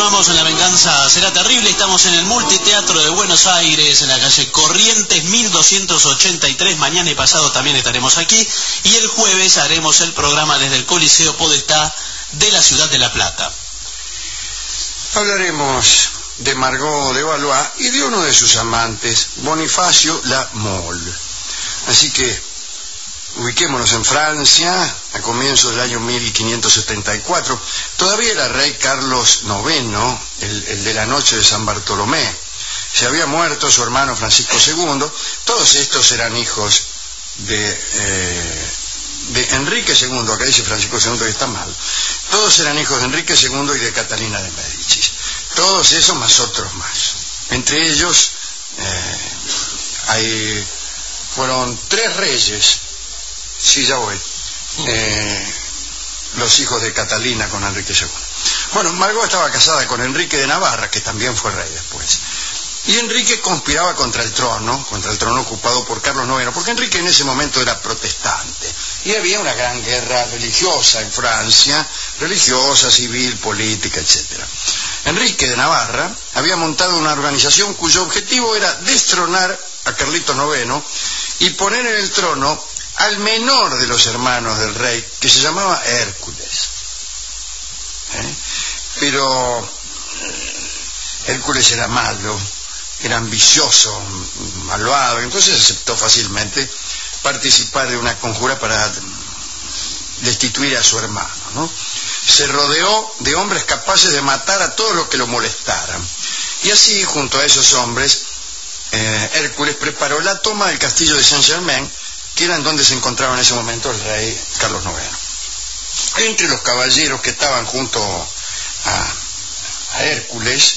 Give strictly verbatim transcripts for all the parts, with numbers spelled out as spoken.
continuamos en La Venganza Será Terrible. Estamos en el Multiteatro de Buenos Aires, en la calle Corrientes mil doscientos ochenta y tres. Mañana y pasado también estaremos aquí. Y el jueves haremos el programa desde el Coliseo Podestá de la ciudad de La Plata. Hablaremos de Margot de Valois y de uno de sus amantes, Bonifacio La Mole. Así que ubiquémonos en Francia, a comienzos del año mil quinientos setenta y cuatro. Todavía era rey Carlos noveno, el, el de la noche de San Bartolomé. Se había muerto su hermano Francisco segundo. Todos estos eran hijos de, eh, de Enrique segundo. Acá dice Francisco segundo que está mal. Todos eran hijos de Enrique segundo y de Catalina de Médicis. Todos esos más otros más. Entre ellos eh, hay, fueron tres reyes. Sí, ya voy. Eh, los hijos de Catalina con Enrique segundo. Bueno, Margot estaba casada con Enrique de Navarra, que también fue rey después. Y Enrique conspiraba contra el trono, contra el trono ocupado por Carlos noveno, porque Enrique en ese momento era protestante. Y había una gran guerra religiosa en Francia, religiosa, civil, política, etcétera. Enrique de Navarra había montado una organización cuyo objetivo era destronar a Carlitos noveno y poner en el trono al menor de los hermanos del rey, que se llamaba Hércules. ¿Eh? Pero Hércules era malo, era ambicioso, malvado, entonces aceptó fácilmente participar de una conjura para destituir a su hermano, ¿no? Se rodeó de hombres capaces de matar a todos los que lo molestaran. Y así, junto a esos hombres, eh, Hércules preparó la toma del castillo de Saint-Germain, que era en donde se encontraba en ese momento el rey Carlos noveno. Entre los caballeros que estaban junto a, a Hércules,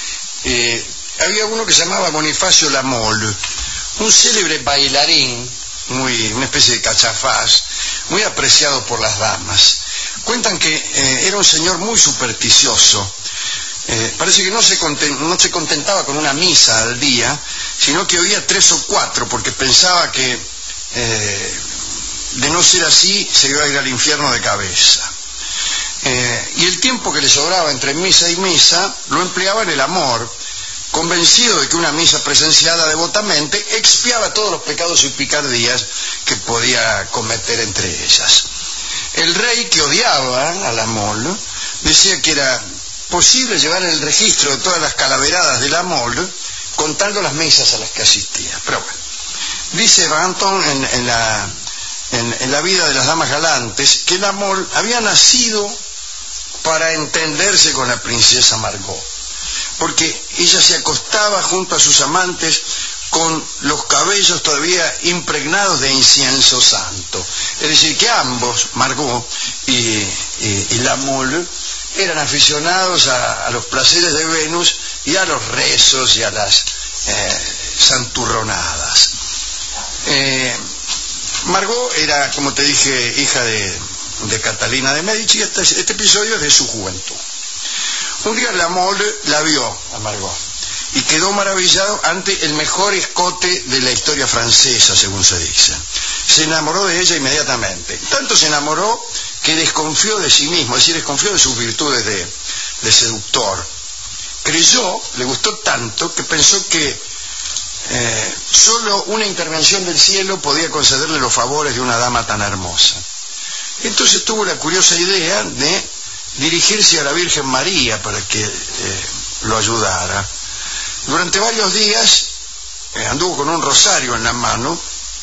eh, había uno que se llamaba Bonifacio La Mole, un célebre bailarín, muy, una especie de cachafaz, muy apreciado por las damas. Cuentan que eh, era un señor muy supersticioso. Eh, parece que no se, content, no se contentaba con una misa al día, sino que oía tres o cuatro, porque pensaba que Eh, de no ser así se iba a ir al infierno de cabeza. Eh, y el tiempo que le sobraba entre misa y misa lo empleaba en el amor, convencido de que una misa presenciada devotamente expiaba todos los pecados y picardías que podía cometer entre ellas. El rey, que odiaba a La Mole, decía que era posible llevar el registro de todas las calaveradas de La Mole contando las misas a las que asistía. Pero bueno, dice Danton en, en, la, en, en la vida de las damas galantes que La Mole había nacido para entenderse con la princesa Margot, porque ella se acostaba junto a sus amantes con los cabellos todavía impregnados de incienso santo. Es decir, que ambos, Margot y, y, y La Mole, eran aficionados a, a los placeres de Venus y a los rezos y a las eh, santurronadas. Eh, Margot era, como te dije, hija de, de Catalina de Médicis, y este, este episodio es de su juventud. Un día La Mole la vio a Margot y quedó maravillado ante el mejor escote de la historia francesa, según se dice. Se enamoró de ella inmediatamente. Tanto se enamoró que desconfió de sí mismo, es decir, desconfió de sus virtudes de, de seductor. Creyó, le gustó tanto, que pensó que Eh, solo una intervención del cielo podía concederle los favores de una dama tan hermosa. Entonces tuvo la curiosa idea de dirigirse a la Virgen María para que eh, lo ayudara. Durante varios días eh, anduvo con un rosario en la mano.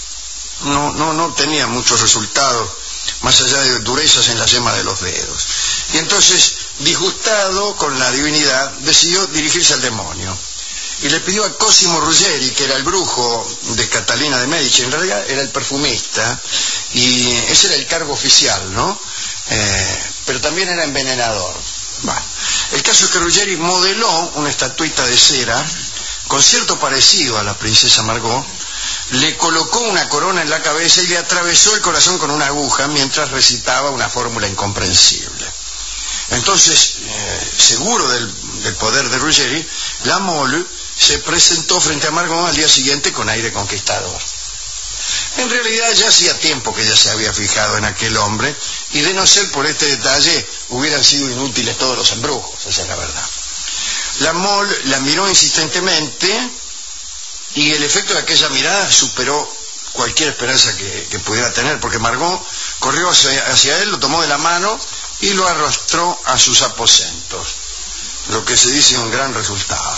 No, no, no tenía muchos resultados, más allá de durezas en la yema de los dedos. Y entonces, disgustado con la divinidad, decidió dirigirse al demonio. Y le pidió a Cosimo Ruggeri, que era el brujo de Catalina de Médicis, en realidad era el perfumista, y ese era el cargo oficial, ¿no? Eh, pero también era envenenador. Bueno, el caso es que Ruggeri modeló una estatuita de cera con cierto parecido a la princesa Margot, le colocó una corona en la cabeza y le atravesó el corazón con una aguja mientras recitaba una fórmula incomprensible. Entonces, eh, seguro del, del poder de Ruggeri, La Mole se presentó frente a Margot al día siguiente con aire conquistador. En realidad ya hacía tiempo que ella se había fijado en aquel hombre, y de no ser por este detalle hubieran sido inútiles todos los embrujos, esa es la verdad. La Mole la miró insistentemente y el efecto de aquella mirada superó cualquier esperanza que, que pudiera tener, porque Margot corrió hacia, hacia él, lo tomó de la mano y lo arrastró a sus aposentos, lo que se dice un gran resultado.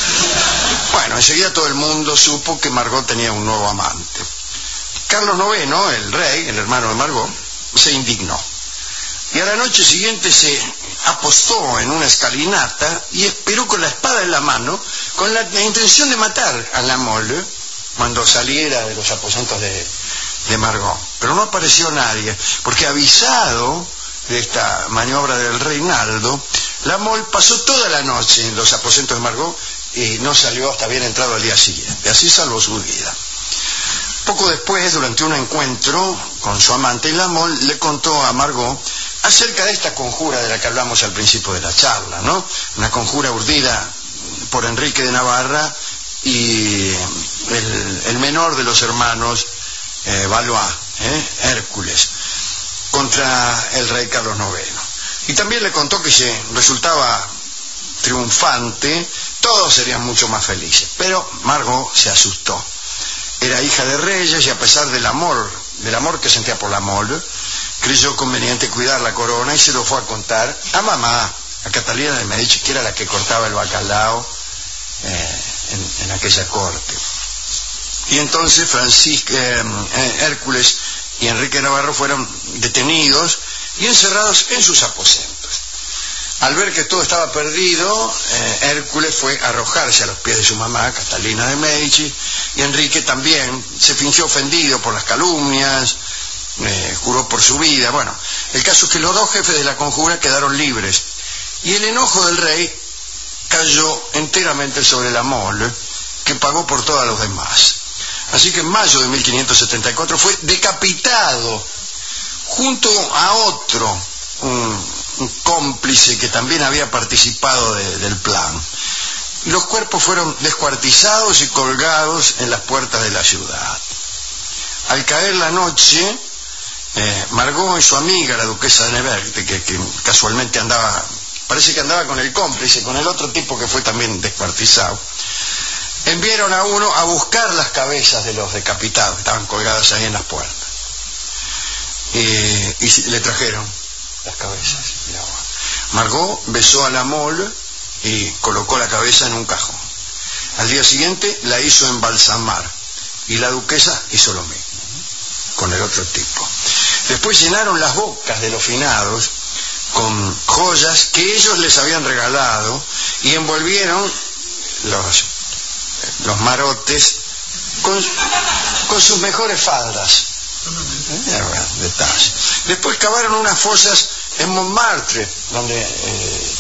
Bueno, enseguida todo el mundo supo que Margot tenía un nuevo amante. Carlos noveno, el rey, el hermano de Margot, se indignó. Y a la noche siguiente se apostó en una escalinata y esperó con la espada en la mano, con la, la intención de matar a la Mole cuando saliera de los aposentos de, de Margot. Pero no apareció nadie, porque avisado de esta maniobra del Reinaldo, la Mole pasó toda la noche en los aposentos de Margot y no salió hasta bien entrado al día siguiente. Así salvó su vida. Poco después, durante un encuentro con su amante, la Mole le contó a Margot acerca de esta conjura de la que hablamos al principio de la charla, ¿no? Una conjura urdida por Enrique de Navarra y el, el menor de los hermanos eh, Valois, ¿eh? Hércules, contra el rey Carlos noveno. Y también le contó que si resultaba triunfante, todos serían mucho más felices. Pero Margot se asustó. Era hija de reyes y a pesar del amor, del amor que sentía por la Mole, creyó conveniente cuidar la corona y se lo fue a contar a mamá, a Catalina de Medici, que era la que cortaba el bacalao eh, en, en aquella corte. Y entonces Francisco, eh, eh, Hércules y Enrique Navarro fueron detenidos y encerrados en sus aposentos. Al ver que todo estaba perdido, eh, Hércules fue a arrojarse a los pies de su mamá, Catalina de Medici, y Enrique también se fingió ofendido por las calumnias, eh, juró por su vida. Bueno, el caso es que los dos jefes de la conjura quedaron libres, y el enojo del rey cayó enteramente sobre la Mole, que pagó por todos los demás. Así que en mayo de mil quinientos setenta y cuatro fue decapitado junto a otro, un, un cómplice que también había participado de, del plan. Los cuerpos fueron descuartizados y colgados en las puertas de la ciudad. Al caer la noche, eh, Margot y su amiga, la duquesa de Nevers, que, que casualmente andaba, parece que andaba con el cómplice, con el otro tipo que fue también descuartizado, enviaron a uno a buscar las cabezas de los decapitados, que estaban colgadas ahí en las puertas. Eh, y le trajeron las cabezas. Mirá, Margot besó a la Mole y colocó la cabeza en un cajón. Al día siguiente la hizo embalsamar y la duquesa hizo lo mismo con el otro tipo. Después llenaron las bocas de los finados con joyas que ellos les habían regalado y envolvieron los, los marotes con, con sus mejores faldas. Eh, detalle. Después cavaron unas fosas en Montmartre, donde eh, eh,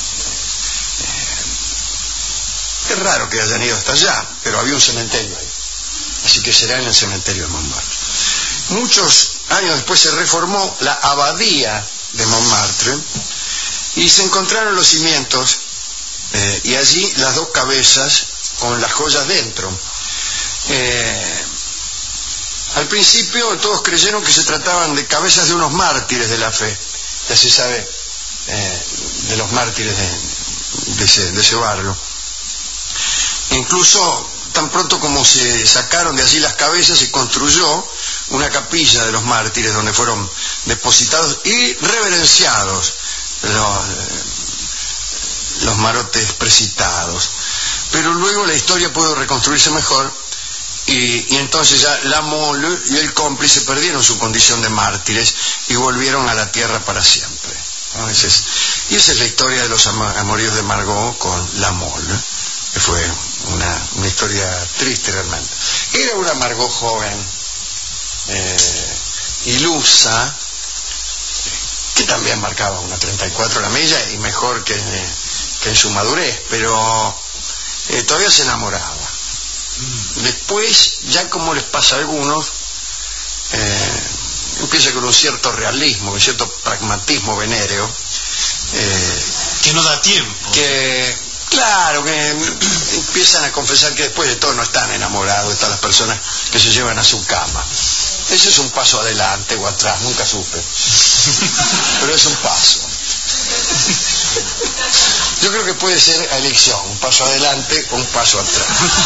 es raro que hayan ido hasta allá, pero había un cementerio ahí, así que será en el cementerio de Montmartre. Muchos años después se reformó la abadía de Montmartre y se encontraron los cimientos eh, y allí las dos cabezas con las joyas dentro. Eh, Al principio todos creyeron que se trataban de cabezas de unos mártires de la fe. Ya se sabe eh, de los mártires de, de, ese, de ese barrio. Incluso tan pronto como se sacaron de allí las cabezas, se construyó una capilla de los mártires donde fueron depositados y reverenciados los, los marotes precitados. Pero luego la historia pudo reconstruirse mejor. Y, y entonces ya la Mole y el cómplice perdieron su condición de mártires y volvieron a la tierra para siempre, ¿no? Ese es, y esa es la historia de los amoríos de Margot con la Mole, que fue una, una historia triste realmente. Era una Margot joven, eh, ilusa, que también marcaba una treinta y cuatro la milla y mejor que, que en su madurez, pero eh, todavía se enamoraba. Después, ya como les pasa a algunos, eh, empieza con un cierto realismo, un cierto pragmatismo venéreo. Eh, que no da tiempo. Que, claro, que empiezan a confesar que después de todo no están enamorados, están las personas que se llevan a su cama. Ese es un paso adelante o atrás, nunca supe. Pero es un paso. Yo creo que puede ser a elección, un paso adelante o un paso atrás.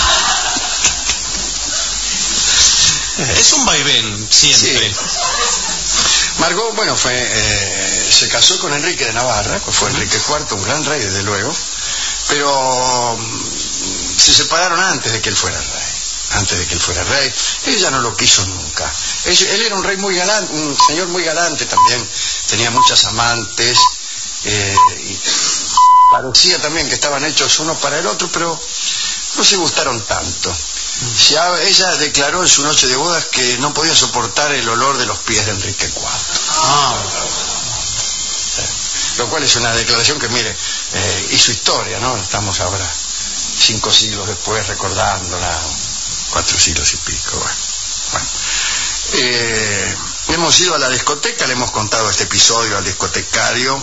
Es un vaivén, siempre. Sí. Margot, bueno, fue, eh, se casó con Enrique de Navarra, que fue Enrique cuarto, un gran rey, desde luego, pero mm, se separaron antes de que él fuera rey. Antes de que él fuera rey. Ella no lo quiso nunca. Él, él era un rey muy galante, un señor muy galante también, tenía muchas amantes, eh, y parecía también que estaban hechos uno para el otro, pero no se gustaron tanto. Si a, ella declaró en su noche de bodas que no podía soportar el olor de los pies de Enrique cuarto. Ah. Lo cual es una declaración que, mire, eh, hizo historia, ¿no? Estamos ahora cinco siglos después recordándola, cuatro siglos y pico. Bueno, bueno. Eh, hemos ido a la discoteca, le hemos contado este episodio al discotecario,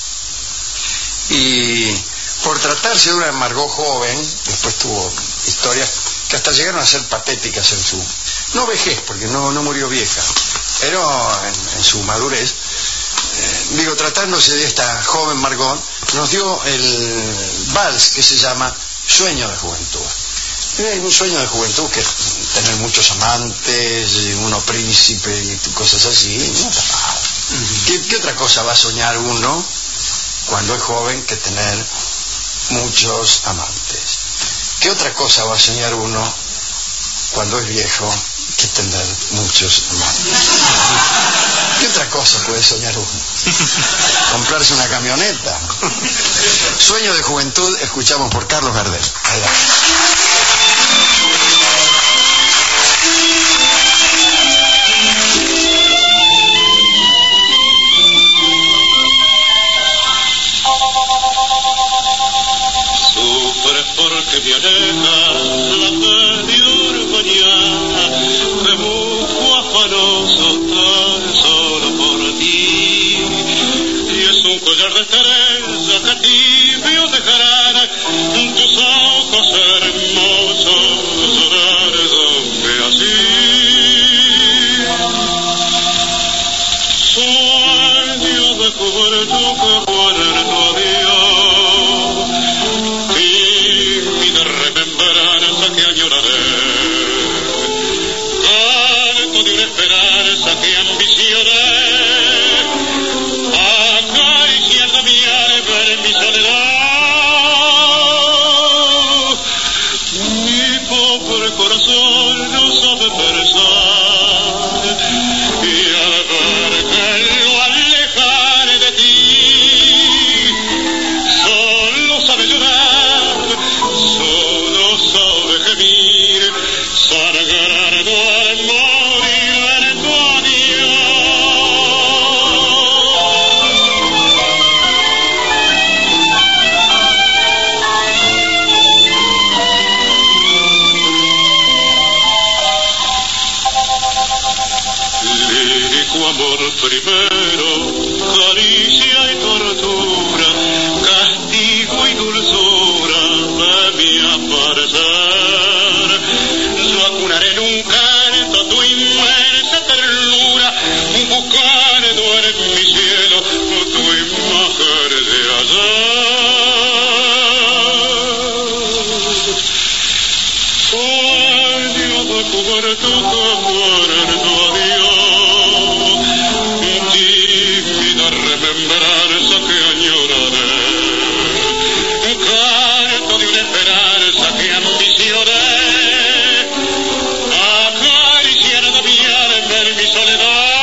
y por tratarse de una Margot joven, después tuvo historias que hasta llegaron a ser patéticas en su, no vejez, porque no, no murió vieja, pero en, en su madurez, eh, digo, tratándose de esta joven Margot, nos dio el vals que se llama Sueño de Juventud. Y hay un sueño de juventud que es tener muchos amantes, uno príncipe y cosas así, no está mal. Uh-huh. ¿Qué, ¿Qué otra cosa va a soñar uno cuando es joven que tener muchos amantes? ¿Qué otra cosa va a soñar uno cuando es viejo que tener muchos amantes? ¿Qué otra cosa puede soñar uno? ¿Comprarse una camioneta? Sueño de Juventud, escuchamos por Carlos Gardel. Adelante. Sufres porque me aleja la media mañana, me busco afanoso tan solo por ti, y es un collar de estrellas que tibio dejarán tus ojos hermosos llorar donde así. Sueño de juventud que muere tu adiós, que añoraré, canto de una esperanza que ambicioné, acariciando mi alma en mi soledad. Mi pobre corazón no sabe pensar, y al ver que lo alejar de ti, solo sabe llorar, solo sabe gemir, sagrado al morir en tu adiós. Lírico amor primero, caricia y tortura, castigo y dulzura de mi aparecer. Yo acunaré en un canto tu inmensa ternura, buscando en mi cielo tu imagen de ayer. Sueño de juventud que muere en tu adiós, tímida remembranza que añoraré, canto de una esperanza que ambicioné, acariciando mi alma en mi soledad.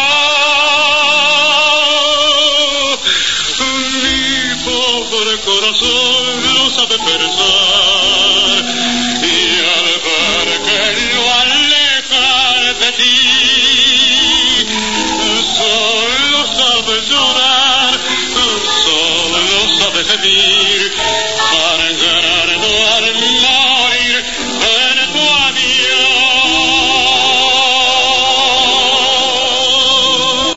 Mi pobre corazón no sabe pensar, y al ver que lo alejar de ti, solo sabe llorar, solo sabe gemir,